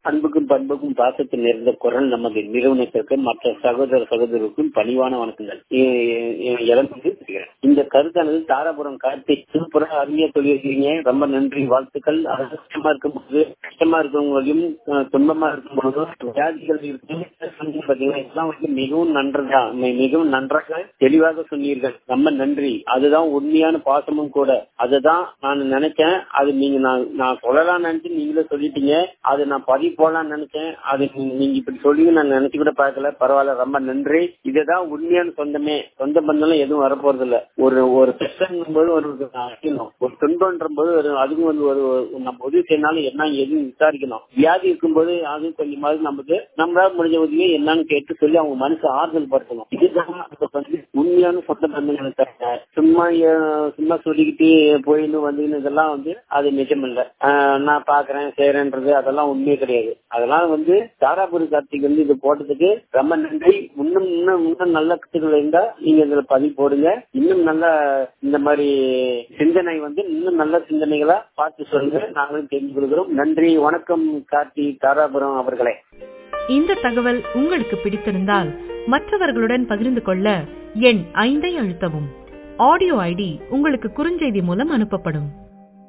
அன்புக்கும் பண்புக்கும் பாசத்தில் நிறைந்த குரல் நமது நிறுவனத்திற்கு மற்ற சகோதர சகோதரருக்கும் பணிவான வணக்கங்கள். இந்த கருத்தானது தாராபுரம் கார்த்திக் சூப்பரா அருமையா சொல்லியிருக்கீங்க. ரொம்ப நன்றி, வாழ்த்துக்கள். கஷ்டமா இருக்கும்போது கஷ்டமா இருக்கவங்களையும் துன்பமா இருக்கும்போதும் வியாதிகள் இருக்கு பாத்தீங்கன்னா இதெல்லாம் வந்து மிகவும் நன்றாக தெளிவாக சொன்னீர்கள். ரொம்ப நன்றி. அதுதான் உண்மையான பாசமும் கூட. அதுதான் நான் நினைச்சேன். அது நீங்க நான் சொல்லலாம் நினைச்சு நீங்களே சொல்லிட்டீங்க. அது நான் பதிவு போடலாம்னு நினைச்சேன். அது நீங்க இப்படி சொல்லி நான் நினைச்சு கூட பார்க்கல. பரவாயில்ல, ரொம்ப நன்றி. இதுதான் உண்மையான சொந்தமே. சொந்த பந்தம் எதுவும் வரப்போறது இல்ல. ஒரு கஷ்டம் போது ஒரு துன்பன்ற போது அதுவும் வந்து ஒரு நம்ம உதவி செய்யனாலும் என்ன எதுவும் விசாரிக்கணும். வியாதி இருக்கும்போது அது கொஞ்சமாவது நமக்கு நம்மளால முடிஞ்ச உதவியை என்னன்னு கேட்டு சொல்லி அவங்க மனசு ஆறுதல் படுத்தணும். இதுதான் வந்து உண்மையான சொந்த பந்தங்களை தர சும்மா சொல்லிக்கிட்டு போயின்னு வந்து இதெல்லாம் வந்து அது நிஜம் இல்ல. நான் பாக்குறேன் செய்யறேன்றது அதெல்லாம் உண்மையே கிடையாது. அதெல்லாம் வந்து தாராபுரி கார்த்திக் வந்து இது போட்டதுக்கு ரொம்ப நன்றி. இன்னும் நல்ல கருத்துக்கள் இருந்தா நீங்க இதுல பதிவு போடுங்க. இன்னும் நல்ல இந்த மாதிரி சிந்தனை வந்து இன்னும் நல்ல சிந்தனைகளா பார்த்து சொல்லுங்க. நாங்களும் தெரிஞ்சு கொள்கிறோம். நன்றி, வணக்கம் கார்த்திக் தாராபுரம் அவர்களே. இந்த தகவல் உங்களுக்கு பிடித்திருந்தால் மற்றவர்களுடன் பகிர்ந்து கொள்ள எண் 5 அழுத்தவும். ஆடியோ ஐடி உங்களுக்கு குறுஞ்செய்தி மூலம் அனுப்பப்படும்.